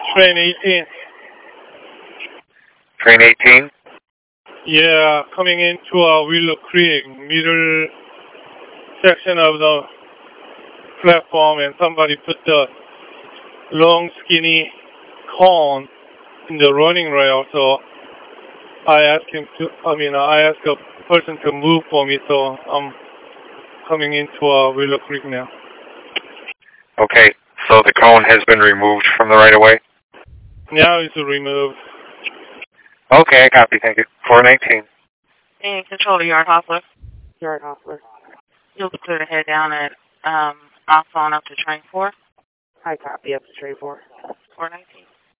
Train 18. Train 18? Yeah, coming into Willow Creek, middle section of the platform, and somebody put the long, skinny cone in the running rail. So I asked a person to move for me. So I'm coming into Willow Creek now. Okay, so the cone has been removed from the right-of-way? Now it's removed. Okay, I copy. Thank you. 419. And control the yard hostler. Yard hostler. You'll be clear to head down at off on up to train 4. I copy up to train 4. 419.